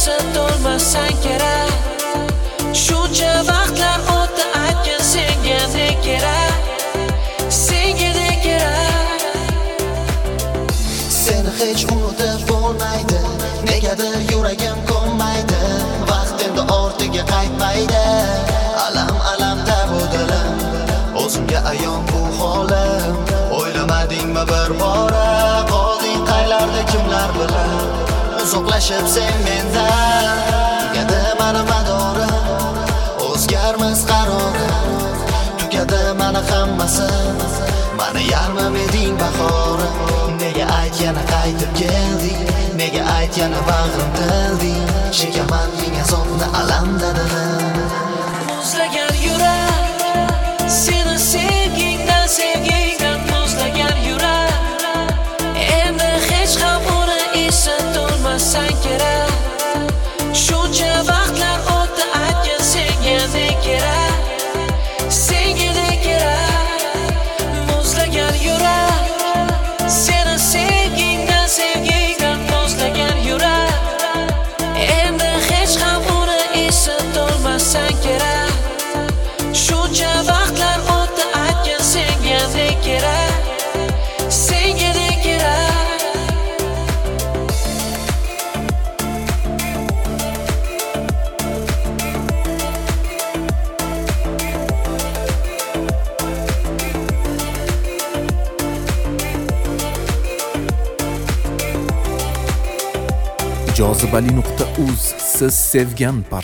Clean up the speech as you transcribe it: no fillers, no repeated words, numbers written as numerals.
esa to'lmasang kerak. Shuncha vaqtlar o'tdi, aytgin senga ne kerak, senga ne kerak. Seni hech unutib bo'lmaydi, negadir yuragim ko'nmaydi. Vaqt endi ortiga qaytmaydi, alam-alamda bu dilim, o'zimga ayon bu holim. O'ylamadingmi bir bora, qolding qaylarda kimlar bilan, uzoqlashib sen mendan. Tugadi mani madorim, o'zgarmas qarorim, tugadi mani hammasi, mani yarmim eding bahorim. Nega ayt yana qaytib kelding, nega ayt yana bag'rim tilding, chekaman ming azobni alamda dilim. Muzlagan yurak, seni sevgingdan muzlagan yurak. Endi hech ham uni esa to'lmasang kerak. Shuncha vaqtlar o'tdi, aytgin senga ne kerak, senga ne kerak. Muzlagan yurak, seni sevgingdan muzlagan yurak. Endi hech ham uni esa to'lmasang kerak. Shuncha vaqtlar o'tdi, aytgin senga ne kerak, senga ne kerak. Jozibali.uz siz sevgan